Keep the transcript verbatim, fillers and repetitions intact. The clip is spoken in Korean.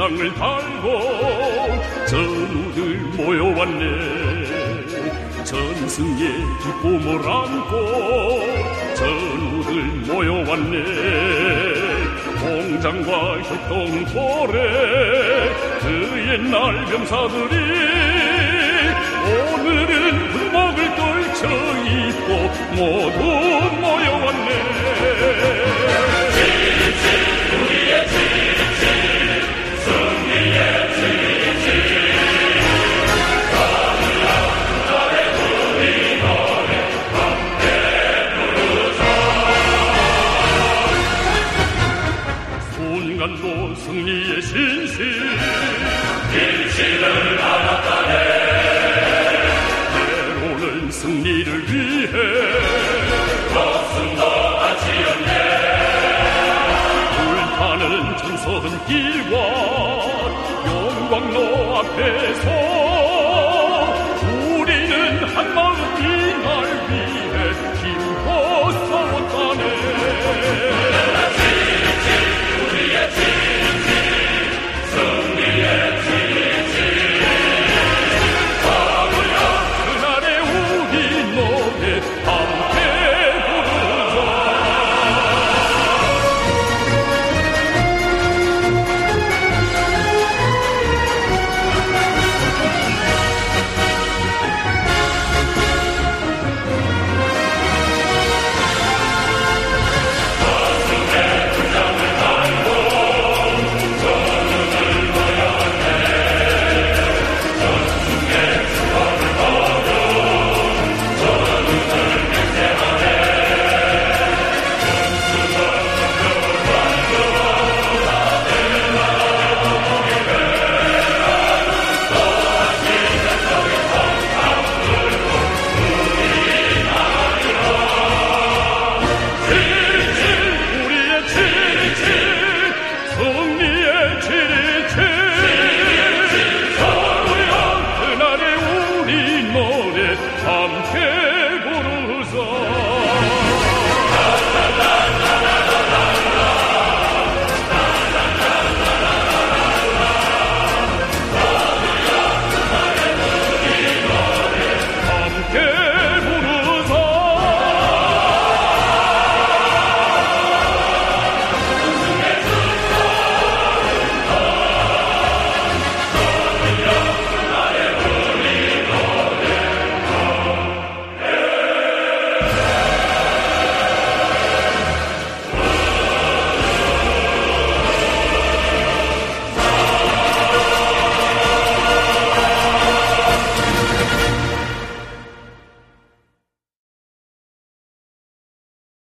대장을 달고 전우들 모여왔네. 전승의 기쁨을 안고 전우들 모여왔네. 공장과 협동포래 그 옛날 병사들이 오늘은 군복을 떨쳐 입고 모두 모여왔네. 칠칠 우리의 칠칠 승리의 칠칠 가을야 나의 우리 노래 함께 부르자. 순간도 승리의 신실 일신을 알았다네. 때로는 승리를 위해 목숨도 바치었네. 불타는 전선 길과 영광로 앞에서 우리는 한마음 이날 위해 힘껏 싸웠다네. 칠칠 우리의 칠칠 승리의 칠칠 가을야 그날의 우리 노래